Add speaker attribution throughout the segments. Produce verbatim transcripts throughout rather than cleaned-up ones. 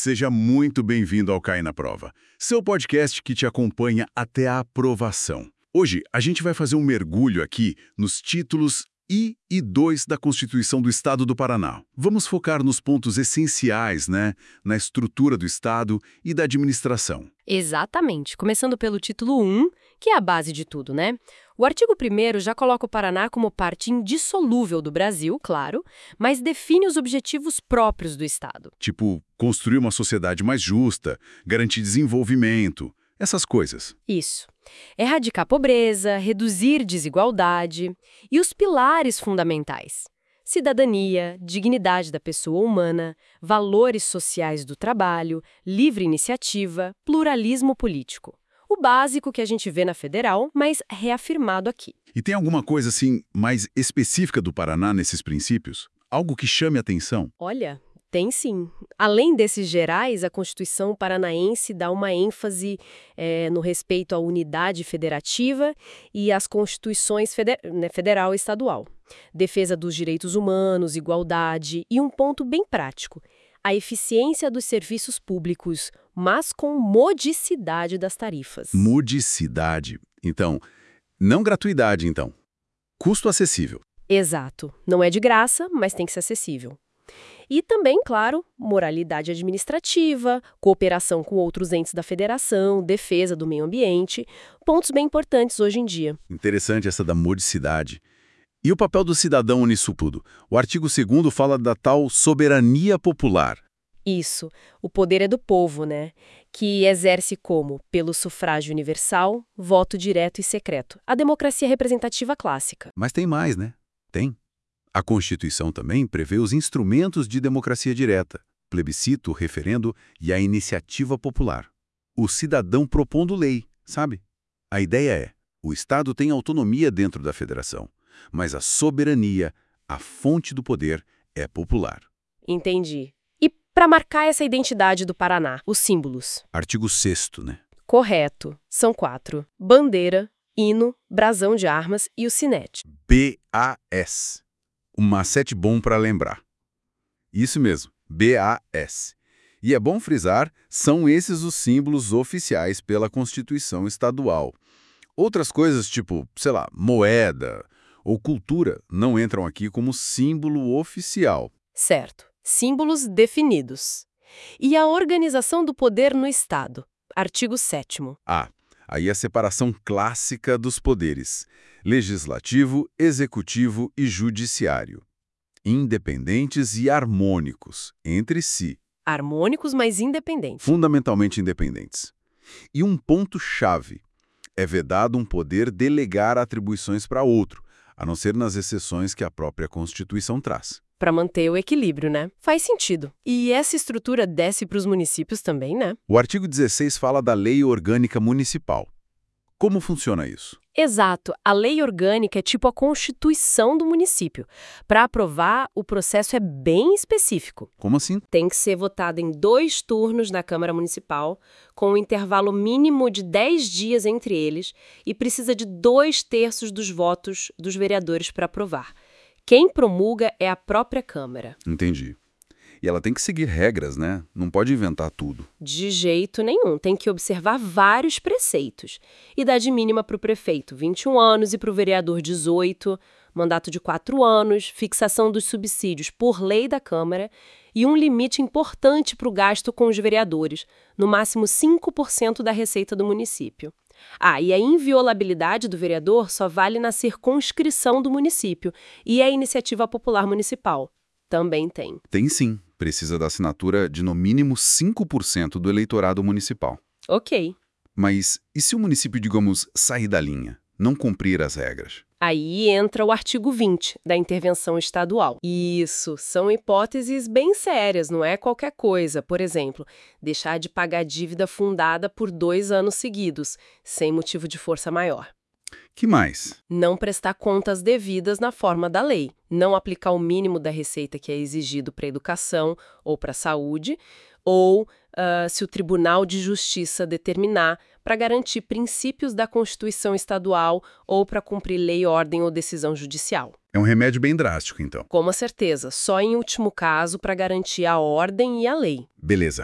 Speaker 1: Seja muito bem-vindo ao Cai na Prova, seu podcast que te acompanha até a aprovação. Hoje, a gente vai fazer um mergulho aqui nos títulos um e dois da Constituição do Estado do Paraná. Vamos focar nos pontos essenciais, né, na estrutura do Estado e da administração.
Speaker 2: Exatamente. Começando pelo título um, que é a base de tudo, né? O artigo primeiro já coloca o Paraná como parte indissolúvel do Brasil, claro, mas define os objetivos próprios do Estado.
Speaker 1: Tipo, construir uma sociedade mais justa, garantir desenvolvimento, essas coisas.
Speaker 2: Isso. Erradicar a pobreza, reduzir desigualdade e os pilares fundamentais: cidadania, dignidade da pessoa humana, valores sociais do trabalho, livre iniciativa, pluralismo político. O básico que a gente vê na federal, mas reafirmado aqui.
Speaker 1: E tem alguma coisa, assim, mais específica do Paraná nesses princípios? Algo que chame a atenção?
Speaker 2: Olha, tem sim. Além desses gerais, a Constituição paranaense dá uma ênfase é, no respeito à unidade federativa e às constituições feder né, federal e estadual. Defesa dos direitos humanos, igualdade e um ponto bem prático: a eficiência dos serviços públicos, mas com modicidade das tarifas.
Speaker 1: Modicidade. Então, não gratuidade, então. Custo acessível.
Speaker 2: Exato. Não é de graça, mas tem que ser acessível. E também, claro, moralidade administrativa, cooperação com outros entes da federação, defesa do meio ambiente, pontos bem importantes hoje em dia.
Speaker 1: Interessante essa da modicidade. E o papel do cidadão nisso tudo? O artigo segundo fala da tal soberania popular.
Speaker 2: Isso. O poder é do povo, né? Que exerce como? Pelo sufrágio universal, voto direto e secreto. A democracia representativa clássica.
Speaker 1: Mas tem mais, né? Tem. A Constituição também prevê os instrumentos de democracia direta, plebiscito, referendo e a iniciativa popular. O cidadão propondo lei, sabe? A ideia é, o Estado tem autonomia dentro da federação, mas a soberania, a fonte do poder, é popular.
Speaker 2: Entendi. E para marcar essa identidade do Paraná, os símbolos?
Speaker 1: Artigo sexto, né?
Speaker 2: Correto. São quatro: bandeira, hino, brasão de armas e o sinete.
Speaker 1: B A S. Um macete bom para lembrar. Isso mesmo, B A S. E é bom frisar, são esses os símbolos oficiais pela Constituição Estadual. Outras coisas, tipo, sei lá, moeda ou cultura, não entram aqui como símbolo oficial.
Speaker 2: Certo. Símbolos definidos. E a organização do poder no Estado. Artigo sétimo.
Speaker 1: Ah, aí a separação clássica dos poderes: legislativo, executivo e judiciário. Independentes e harmônicos entre si.
Speaker 2: Harmônicos, mas independentes.
Speaker 1: Fundamentalmente independentes. E um ponto-chave: é vedado um poder delegar atribuições para outro, a não ser nas exceções que a própria Constituição traz.
Speaker 2: Para manter o equilíbrio, né? Faz sentido. E essa estrutura desce para os municípios também, né?
Speaker 1: O artigo dezesseis fala da Lei Orgânica Municipal. Como funciona isso?
Speaker 2: Exato. A lei orgânica é tipo a constituição do município. Para aprovar, o processo é bem específico.
Speaker 1: Como assim?
Speaker 2: Tem que ser votada em dois turnos na Câmara Municipal, com um intervalo mínimo de dez dias entre eles, e precisa de dois terços dos votos dos vereadores para aprovar. Quem promulga é a própria Câmara.
Speaker 1: Entendi. E ela tem que seguir regras, né? Não pode inventar tudo.
Speaker 2: De jeito nenhum. Tem que observar vários preceitos. Idade mínima para o prefeito, vinte e um anos, e para o vereador, dezoito. Mandato de quatro anos, fixação dos subsídios por lei da Câmara e um limite importante para o gasto com os vereadores, no máximo cinco por cento da receita do município. Ah, e a inviolabilidade do vereador só vale na circunscrição do município e a iniciativa popular municipal. Também tem.
Speaker 1: Tem sim. Precisa da assinatura de no mínimo cinco por cento do eleitorado municipal.
Speaker 2: Ok.
Speaker 1: Mas e se o município, digamos, sair da linha, não cumprir as regras?
Speaker 2: Aí entra o artigo vinte da intervenção estadual. Isso, são hipóteses bem sérias, não é qualquer coisa. Por exemplo, deixar de pagar dívida fundada por dois anos seguidos, sem motivo de força maior.
Speaker 1: Que mais?
Speaker 2: Não prestar contas devidas na forma da lei. Não aplicar o mínimo da receita que é exigido para a educação ou para a saúde, ou uh, se o Tribunal de Justiça determinar, para garantir princípios da Constituição Estadual ou para cumprir lei, ordem ou decisão judicial.
Speaker 1: É um remédio bem drástico, então.
Speaker 2: Com certeza, só em último caso para garantir a ordem e a lei.
Speaker 1: Beleza.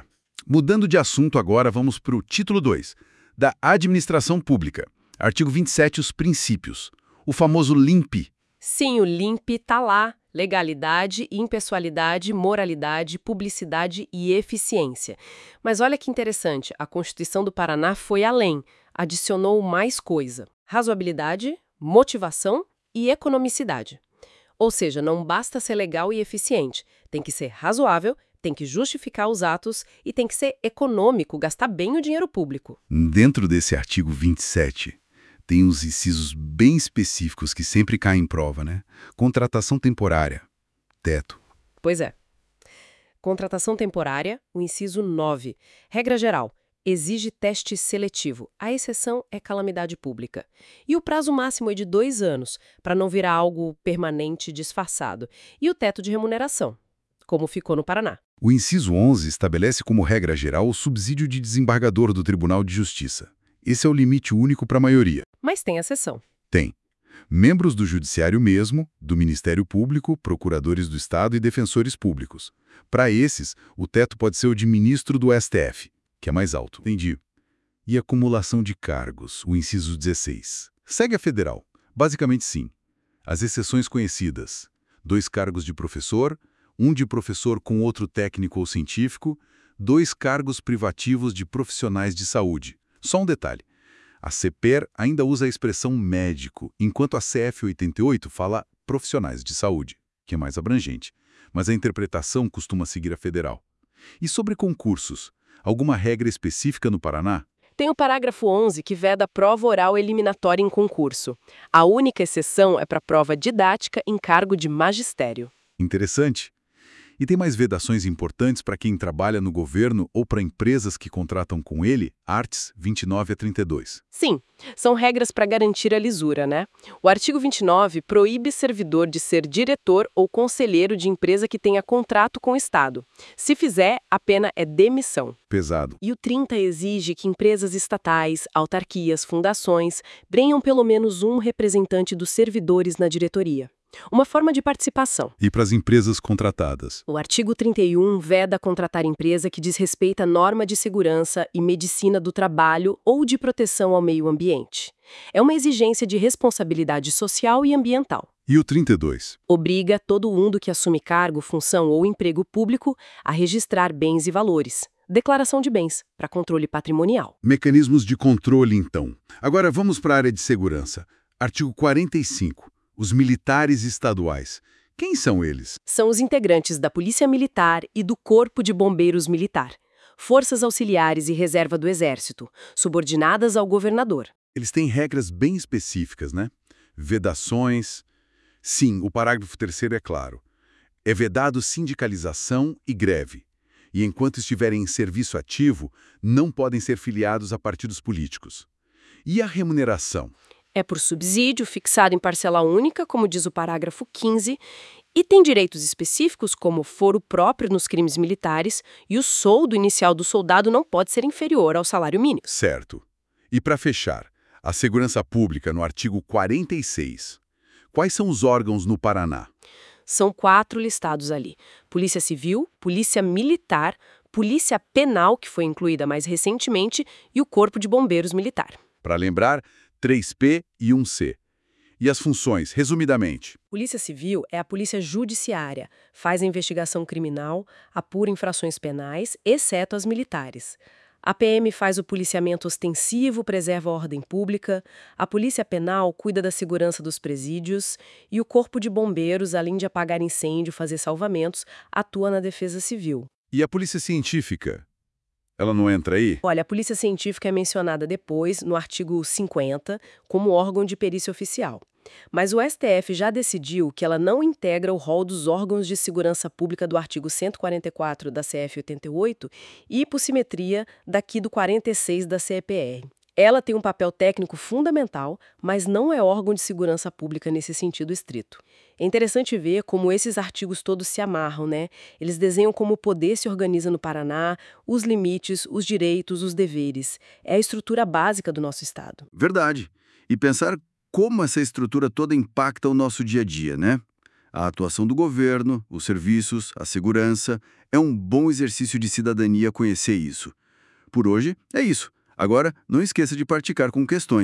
Speaker 1: Mudando de assunto agora, vamos para o título dois, da Administração Pública. Artigo vinte e sete, os princípios. O famoso LIMP.
Speaker 2: Sim, o LIMP está lá. Legalidade, impessoalidade, moralidade, publicidade e eficiência. Mas olha que interessante, a Constituição do Paraná foi além, adicionou mais coisa. Razoabilidade, motivação e economicidade. Ou seja, não basta ser legal e eficiente, tem que ser razoável, tem que justificar os atos e tem que ser econômico, gastar bem o dinheiro público.
Speaker 1: Dentro desse artigo vinte e sete, tem uns incisos bem específicos que sempre caem em prova, né? Contratação temporária, teto.
Speaker 2: Pois é. Contratação temporária, o inciso nove. Regra geral, exige teste seletivo. A exceção é calamidade pública. E o prazo máximo é de dois anos, para não virar algo permanente disfarçado. E o teto de remuneração, como ficou no Paraná.
Speaker 1: O inciso onze estabelece como regra geral o subsídio de desembargador do Tribunal de Justiça. Esse é o limite único para a maioria.
Speaker 2: Mas tem exceção.
Speaker 1: Tem. Membros do Judiciário mesmo, do Ministério Público, procuradores do Estado e defensores públicos. Para esses, o teto pode ser o de ministro do S T F, que é mais alto. Entendi. E acumulação de cargos, o inciso dezesseis. Segue a federal. Basicamente sim. As exceções conhecidas. Dois cargos de professor, um de professor com outro técnico ou científico, dois cargos privativos de profissionais de saúde. Só um detalhe. A CEPER ainda usa a expressão médico, enquanto a C F oitenta e oito fala profissionais de saúde, que é mais abrangente, mas a interpretação costuma seguir a federal. E sobre concursos, alguma regra específica no Paraná?
Speaker 2: Tem o parágrafo onze que veda prova oral eliminatória em concurso. A única exceção é para prova didática em cargo de magistério.
Speaker 1: Interessante. E tem mais vedações importantes para quem trabalha no governo ou para empresas que contratam com ele, arts vinte e nove a trinta e dois.
Speaker 2: Sim, são regras para garantir a lisura, né? O artigo vinte e nove proíbe servidor de ser diretor ou conselheiro de empresa que tenha contrato com o Estado. Se fizer, a pena é demissão.
Speaker 1: Pesado.
Speaker 2: E o trinta exige que empresas estatais, autarquias, fundações tenham pelo menos um representante dos servidores na diretoria. Uma forma de participação.
Speaker 1: E para as empresas contratadas?
Speaker 2: O artigo trinta e um veda contratar empresa que diz respeito à norma de segurança e medicina do trabalho ou de proteção ao meio ambiente. É uma exigência de responsabilidade social e ambiental.
Speaker 1: E o trinta e dois?
Speaker 2: Obriga todo mundo que assume cargo, função ou emprego público a registrar bens e valores. Declaração de bens, para controle patrimonial.
Speaker 1: Mecanismos de controle, então. Agora vamos para a área de segurança. Artigo quarenta e cinco. Os militares estaduais. Quem são eles?
Speaker 2: São os integrantes da Polícia Militar e do Corpo de Bombeiros Militar, forças auxiliares e reserva do Exército, subordinadas ao governador.
Speaker 1: Eles têm regras bem específicas, né? Vedações. Sim, o parágrafo terceiro é claro. É vedado sindicalização e greve. E enquanto estiverem em serviço ativo, não podem ser filiados a partidos políticos. E a remuneração?
Speaker 2: É por subsídio fixado em parcela única, como diz o parágrafo quinze, e tem direitos específicos como foro próprio nos crimes militares e o soldo inicial do soldado não pode ser inferior ao salário mínimo.
Speaker 1: Certo. E para fechar, a segurança pública no artigo quarenta e seis. Quais são os órgãos no Paraná?
Speaker 2: São quatro listados ali. Polícia Civil, Polícia Militar, Polícia Penal, que foi incluída mais recentemente, e o Corpo de Bombeiros Militar.
Speaker 1: Para lembrar, três P e um C. E as funções, resumidamente?
Speaker 2: Polícia Civil é a polícia judiciária, faz a investigação criminal, apura infrações penais, exceto as militares. A P M faz o policiamento ostensivo, preserva a ordem pública, a Polícia Penal cuida da segurança dos presídios e o Corpo de Bombeiros, além de apagar incêndio, fazer salvamentos, atua na defesa civil.
Speaker 1: E a Polícia Científica? Ela não entra aí?
Speaker 2: Olha, a Polícia Científica é mencionada depois, no artigo cinquenta, como órgão de perícia oficial. Mas o S T F já decidiu que ela não integra o rol dos órgãos de segurança pública do artigo cento e quarenta e quatro da C F oitenta e oito e hipossimetria daqui do quarenta e seis da C E P R. Ela tem um papel técnico fundamental, mas não é órgão de segurança pública nesse sentido estrito. É interessante ver como esses artigos todos se amarram, né? Eles desenham como o poder se organiza no Paraná, os limites, os direitos, os deveres. É a estrutura básica do nosso Estado.
Speaker 3: Verdade. E pensar como essa estrutura toda impacta o nosso dia a dia, né?
Speaker 1: a atuação do governo, os serviços, a segurança. É um bom exercício de cidadania conhecer isso. Por hoje, é isso. Agora, não esqueça de praticar com questões.